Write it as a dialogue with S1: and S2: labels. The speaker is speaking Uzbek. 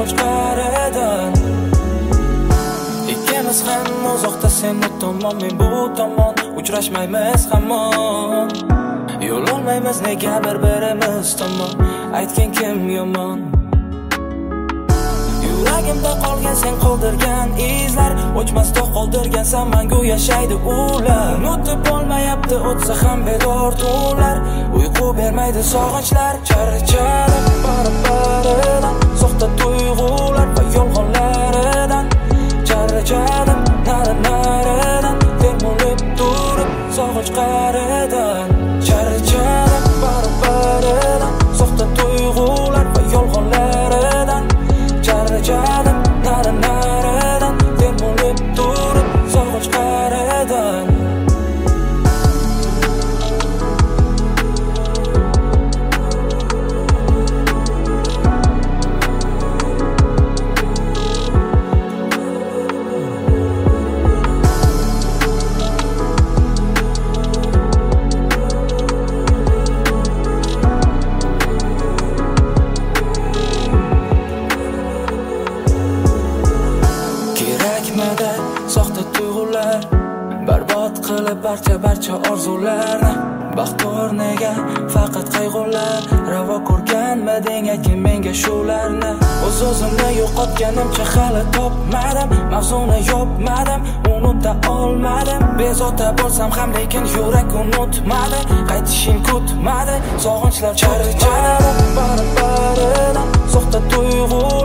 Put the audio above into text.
S1: sog'inch qaridan. Ikkimiz ham uzoqda, sen u tomon, men bu tomon, uchrashmaymiz hamon. Yo'l olmaymiz nega bir-birimiz tomon, aytgin kim yomon? Yuragimda qolgan sen qoldirgan izlar, o'chmasda qoldirgansan mangu yashaydi ular. Unutib bo'lmayapti o'tsa ham bedor tunlar, uyqu bermaydi sog'inchlar. Charchadim bari-baridan, soxta tuyg'ular va yolg'onlaridan. Charchadim nari-naridan, termulib turib sog'inch qaridan. Charchadim bari-baridan, soxta tuyg'ular va yolg'onlaridan. Charchadim nari-naridan, termulib turib sog'inch qaridan. Soxta tuyg'ular barbod qilib barcha orzularni. Baxt o'rniga faqat qayg'ular, ravo ko'rganmiding aytgin menga shularni. O'z-o'zimni yo'qotganimcha hali topmadim, mavzuni yopmadim, unuta olmadim. Bezovta bo'lsam ham lekin yurak unutmadi, qaytishing kutmadi, sog'inchlar charchadim bari-baridan, soxta tuyg'u